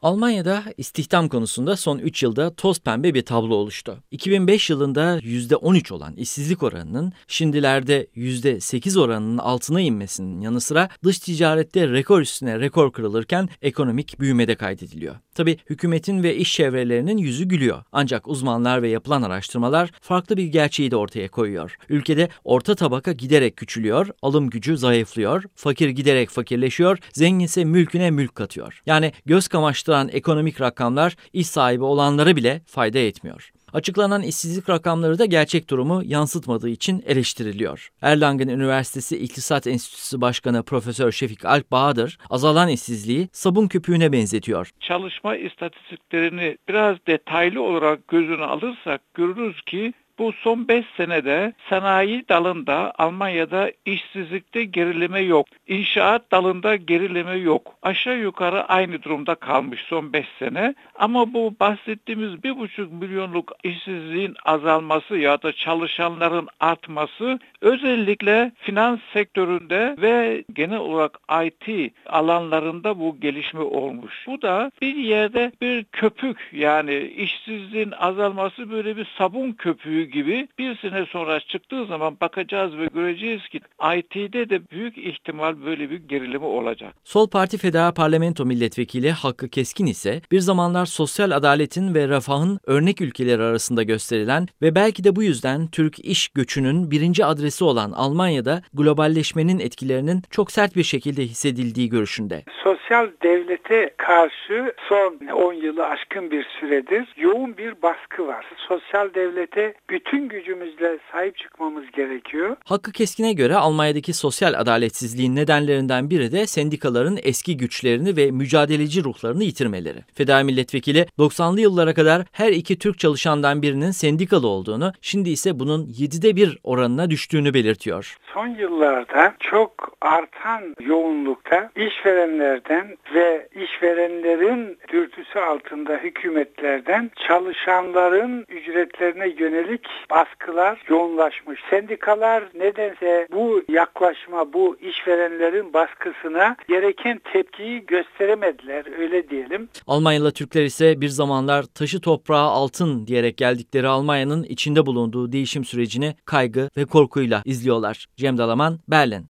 Almanya'da istihdam konusunda son 3 yılda toz pembe bir tablo oluştu. 2005 yılında %13 olan işsizlik oranının şimdilerde %8 oranının altına inmesinin yanı sıra dış ticarette rekor üstüne rekor kırılırken ekonomik büyümede kaydediliyor. Tabii hükümetin ve iş çevrelerinin yüzü gülüyor. Ancak uzmanlar ve yapılan araştırmalar farklı bir gerçeği de ortaya koyuyor. Ülkede orta tabaka giderek küçülüyor, alım gücü zayıflıyor, fakir giderek fakirleşiyor, zenginse mülküne mülk katıyor. Yani göz kamaştıran ekonomik rakamlar iş sahibi olanlara bile fayda etmiyor. Açıklanan işsizlik rakamları da gerçek durumu yansıtmadığı için eleştiriliyor. Erlangen Üniversitesi İktisat Enstitüsü Başkanı Profesör Şefik Alp Bahadır, azalan işsizliği sabun köpüğüne benzetiyor. Çalışma istatistiklerini biraz detaylı olarak gözüne alırsak görürüz ki bu son 5 senede sanayi dalında Almanya'da işsizlikte gerileme yok. İnşaat dalında gerileme yok. Aşağı yukarı aynı durumda kalmış son 5 sene. Ama bu bahsettiğimiz 1,5 milyonluk işsizliğin azalması ya da çalışanların artması özellikle finans sektöründe ve genel olarak IT alanlarında bu gelişme olmuş. Bu da bir yerde bir köpük, yani işsizliğin azalması böyle bir sabun köpüğü gibi bir sene sonra çıktığı zaman bakacağız ve göreceğiz ki IT'de de büyük ihtimal böyle bir gerileme olacak. Sol Parti Federal Parlamento Milletvekili Hakkı Keskin ise bir zamanlar sosyal adaletin ve refahın örnek ülkeleri arasında gösterilen ve belki de bu yüzden Türk iş göçünün birinci adresi olan Almanya'da globalleşmenin etkilerinin çok sert bir şekilde hissedildiği görüşünde. Sosyal devlete karşı son 10 yılı aşkın bir süredir yoğun bir baskı var. Sosyal devlete bütün gücümüzle sahip çıkmamız gerekiyor. Hakkı Keskin'e göre Almanya'daki sosyal adaletsizliğin nedenlerinden biri de sendikaların eski güçlerini ve mücadeleci ruhlarını yitirmeleri. Federal milletvekili 90'lı yıllara kadar her iki Türk çalışandan birinin sendikalı olduğunu, şimdi ise bunun 7'de 1 oranına düştüğünü belirtiyor. Son yıllarda çok artan yoğunlukta işverenlerden ve işverenlerin dürtüsü altında hükümetlerden çalışanların ücretlerine yönelik baskılar yoğunlaşmış. Sendikalar nedense bu yaklaşma, bu işverenlerin baskısına gereken tepkiyi gösteremediler, öyle diyelim. Almanyalı Türkler ise bir zamanlar taşı toprağa altın diyerek geldikleri Almanya'nın içinde bulunduğu değişim sürecini kaygı ve korkuyla izliyorlar. Cem Dalaman, Berlin.